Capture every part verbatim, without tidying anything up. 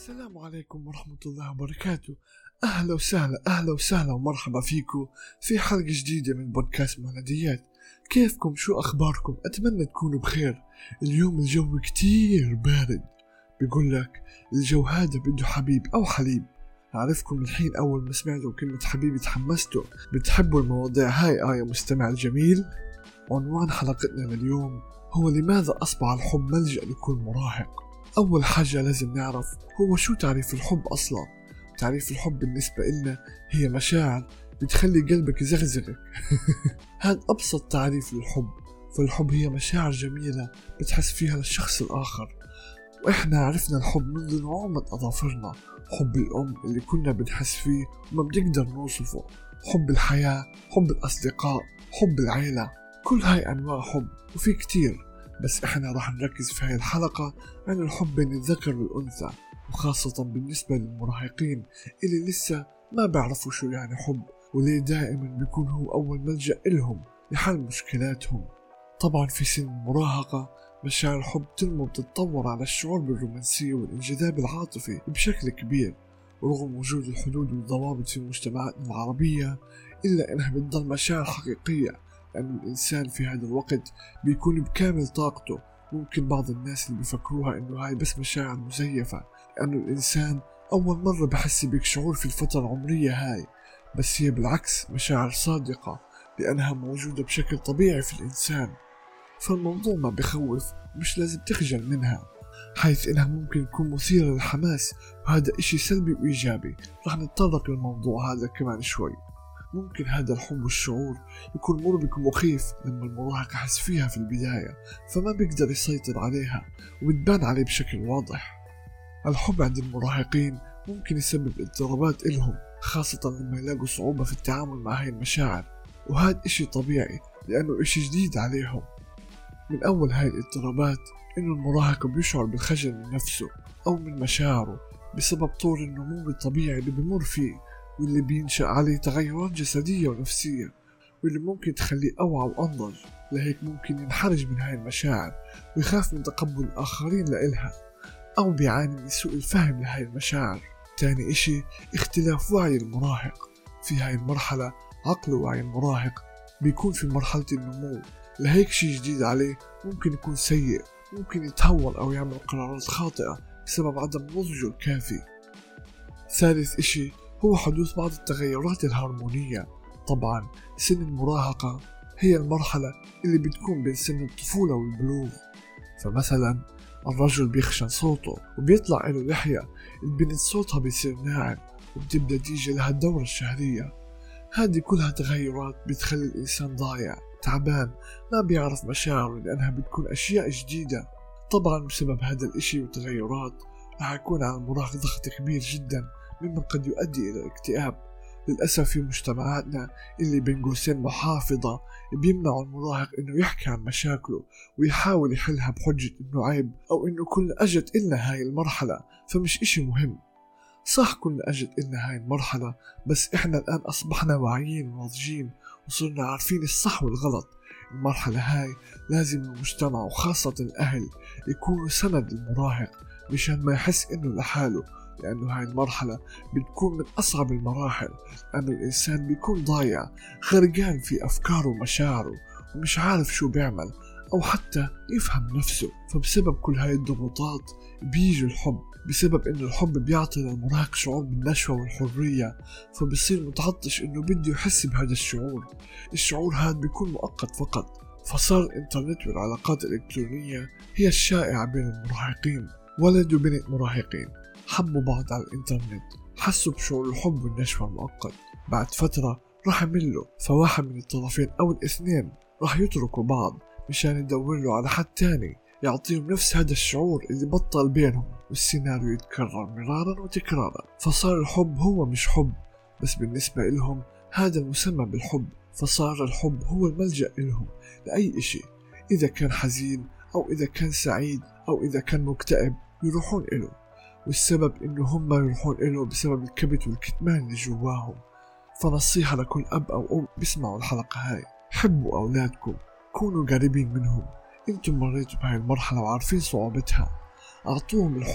السلام عليكم ورحمة الله وبركاته. أهلا وسهلا أهلا وسهلا ومرحبا فيكم في حلقة جديدة من بودكاست مهنديات. كيفكم؟ شو أخباركم؟ أتمنى تكونوا بخير. اليوم الجو كتير بارد، بيقول لك الجو هذا بده حبيب أو حليب. أعرفكم الحين أول ما سمعتوا كلمة حبيب تحمستوا. بتحبوا المواضيع هاي آه يا مستمع الجميل؟ عنوان حلقتنا لليوم هو لماذا أصبح الحب ملجأ لكل مراهق. أول حاجة لازم نعرف هو شو تعريف الحب أصلا. تعريف الحب بالنسبة إلنا هي مشاعر بتخلي قلبك يزغزغك. هذا أبسط تعريف للحب. فالحب هي مشاعر جميلة بتحس فيها للشخص الآخر، وإحنا عرفنا الحب منذ نعومة أظافرنا. حب الأم اللي كنا بنحس فيه وما بنقدر نوصفه، حب الحياة، حب الأصدقاء، حب العيلة، كل هاي أنواع حب وفي كتير. بس إحنا راح نركز في هاي الحلقة عن الحب بين الذكر والأنثى، وخاصة بالنسبة للمراهقين اللي لسه ما بيعرفوا شو يعني حب، وليه دائما بيكون هو أول ملجأ إلهم لحل مشكلاتهم. طبعا في سن المراهقة مشاعر الحب تنمو وتتطور على الشعور بالرومانسية والانجذاب العاطفي بشكل كبير. ورغم وجود الحدود والضوابط في مجتمعاتنا العربية، إلا إنها بتضل مشاعر حقيقية، لأن الإنسان في هذا الوقت بيكون بكامل طاقته. ممكن بعض الناس اللي بيفكروها إنه هاي بس مشاعر مزيفة، لأنه الإنسان أول مرة بحس بك شعور في الفترة العمرية هاي، بس هي بالعكس مشاعر صادقة لأنها موجودة بشكل طبيعي في الإنسان. فالموضوع ما بخوف ومش لازم تخجل منها، حيث إنها ممكن تكون مثيرة للحماس، وهذا إشي سلبي وإيجابي. رح نتطرق للموضوع هذا كمان شوي. ممكن هذا الحب والشعور يكون مربك ومخيف لما المراهق يحس فيها في البداية، فما بيقدر يسيطر عليها وبتبان عليه بشكل واضح. الحب عند المراهقين ممكن يسبب اضطرابات إلهم، خاصة لما يلاقوا صعوبة في التعامل مع هاي المشاعر، وهذا إشي طبيعي لأنه إشي جديد عليهم. من أول هاي الاضطرابات إنه المراهق بيشعر بالخجل من نفسه أو من مشاعره بسبب طور النمو الطبيعي اللي بمر فيه، واللي بينشأ عليه تغيرات جسدية ونفسية، واللي ممكن تخليه أوعى وأنضج. لهيك ممكن ينحرج من هاي المشاعر ويخاف من تقبل الآخرين لإلها، أو بيعاني من سوء الفهم لهاي المشاعر. تاني إشي اختلاف وعي المراهق. في هاي المرحلة عقل ووعي المراهق بيكون في مرحلة النمو، لهيك شي جديد عليه ممكن يكون سيء، ممكن يتهور أو يعمل قرارات خاطئة بسبب عدم نضجه الكافي. ثالث إشي هو حدوث بعض التغيرات الهرمونية. طبعا سن المراهقة هي المرحلة اللي بتكون بين سن الطفولة والبلوغ. فمثلا الرجل بيخشن صوته وبيطلع له لحية، البنت صوتها بيصير ناعم وبتبدأ تيجي لها الدورة الشهرية. هذه كلها تغيرات بتخلي الإنسان ضايع تعبان، ما بيعرف مشاعره لأنها بتكون أشياء جديدة. طبعا بسبب هذا الإشي والتغيرات رح يكون على المراهق ضغط كبير جدا، مما قد يؤدي إلى الاكتئاب. للأسف في مجتمعاتنا اللي بين قوسين محافظة بيمنعوا المراهق إنه يحكي عن مشاكله ويحاول يحلها بحجة إنه عيب، أو إنه كلنا أجت إلنا هاي المرحلة فمش إشي مهم. صح كلنا أجت إلنا هاي المرحلة، بس إحنا الآن أصبحنا واعيين وناضجين وصرنا عارفين الصح والغلط. المرحلة هاي لازم المجتمع وخاصة الأهل يكونوا سند للمراهق مشان ما يحس إنه لحاله، لأنه هاي المرحلة بتكون من أصعب المراحل، لأنه الإنسان بيكون ضايع غرقان في أفكاره ومشاعره ومش عارف شو بيعمل أو حتى يفهم نفسه. فبسبب كل هاي الضغوطات بيجي الحب، بسبب إنه الحب بيعطي للمراهق شعور بالنشوة والحرية، فبصير متعطش إنه بده يحس بهذا الشعور. الشعور هذا بيكون مؤقت فقط. فصار الإنترنت والعلاقات الإلكترونية هي الشائعة بين المراهقين. ولد وبنت مراهقين حبوا بعض على الإنترنت، حسوا بشعور الحب والنشوة المؤقت. بعد فترة راح يملوا، فواحد من الطرفين أو الاثنين راح يتركوا بعض مشان يدوروا على حد تاني يعطيهم نفس هذا الشعور اللي بطل بينهم، والسيناريو يتكرر مرارا وتكرارا. فصار الحب هو مش حب، بس بالنسبة إلهم هذا المسمى بالحب. فصار الحب هو الملجأ إلهم لأي إشي، إذا كان حزين أو إذا كان سعيد أو إذا كان مكتئب يروحون إله. والسبب إنه هم يروحون إله بسبب الكبت والكتمان اللي جواهم. فنصيحة لكل أب أو أم بيسمعوا الحلقة هاي: حبوا أولادكم، كونوا قريبين منهم. انتم مريتوا بهاي المرحلة وعارفين صعوبتها، أعطوهم الحب،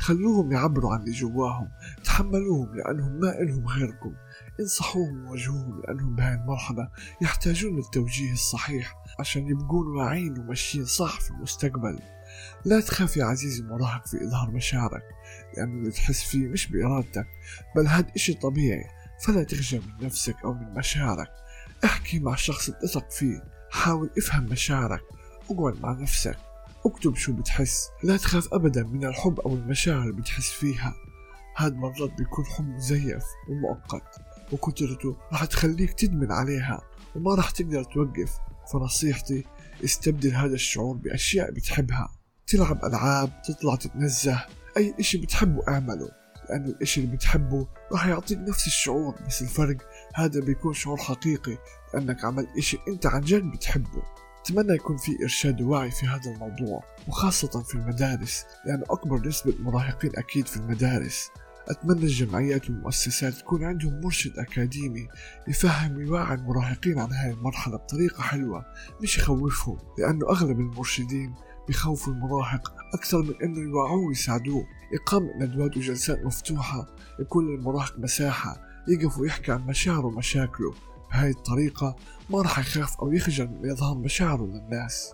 خلوهم يعبروا عن اللي جواهم، تحملوهم لأنهم ما إلهم غيركم، انصحوهم وواجهوهم لأنهم بهاي المرحلة يحتاجون للتوجيه الصحيح عشان يبقون واعين وماشيين صح في المستقبل. لا تخاف يا عزيزي المراهق في إظهار مشاعرك، لأن اللي تحس فيه مش بإرادتك، بل هاد إشي طبيعي، فلا تخجل من نفسك أو من مشاعرك. احكي مع شخص تثق فيه، حاول افهم مشاعرك، اقعد مع نفسك، اكتب شو بتحس. لا تخاف أبدا من الحب أو المشاعر اللي بتحس فيها، هاد مرات بيكون حب مزيف ومؤقت، وكترته رح تخليك تدمن عليها وما رح تقدر توقف. فنصيحتي استبدل هذا الشعور بأشياء بتحبها، تلعب ألعاب، تطلع تتنزه، أي إشي بتحبه اعمله، لأن الإشي اللي بتحبه رح يعطيك نفس الشعور، بس الفرق هذا بيكون شعور حقيقي لأنك عملت إشي أنت عن جد بتحبه. أتمنى يكون في إرشاد ووعي في هذا الموضوع، وخاصة في المدارس، لأن أكبر نسبة مراهقين أكيد في المدارس. أتمنى الجمعيات والمؤسسات تكون عندهم مرشد أكاديمي يفهم ويوعي المراهقين عن هاي المرحلة بطريقة حلوة، مش يخوفهم، لأنه أغلب المرشدين بيخوفوا المراهق أكثر من أنه يوعوه ويساعدوه. إقامة ندوات وجلسات مفتوحة يكون للمراهق مساحة يقف ويحكي عن مشاعره ومشاكله، بهاي الطريقة ما رح يخاف أو يخجل من يظهر مشاعره للناس.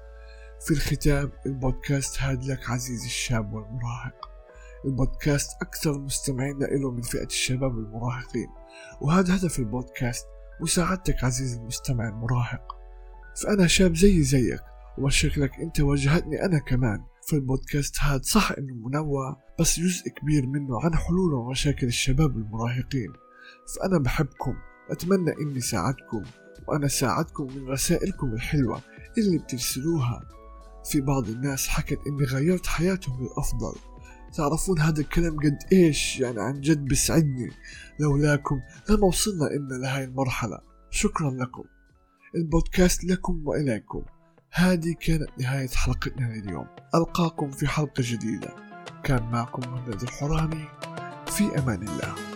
في الختام، البودكاست هاد لك عزيزي الشاب والمراهق. البودكاست أكثر مستمعين له من فئة الشباب والمراهقين، وهذا هدف البودكاست، مساعدتك عزيزي المستمع المراهق. فأنا شاب زي زيك، ومشاكلك أنت واجهتني أنا كمان. فالبودكاست هاد صح إنه منوع، بس جزء كبير منه عن حلول ومشاكل الشباب المراهقين. فأنا بحبكم، أتمنى إني ساعدكم، وأنا ساعدكم من رسائلكم الحلوة اللي بترسلوها. في بعض الناس حكت إني غيرت حياتهم للأفضل. تعرفون هذا الكلام قد إيش يعني عن جد بسعدني، لولاكم لما وصلنا إلنا لهاي المرحلة. شكرا لكم، البودكاست لكم وإليكم. هذه كانت نهاية حلقتنا لليوم، ألقاكم في حلقة جديدة. كان معكم مهند الحوراني، في أمان الله.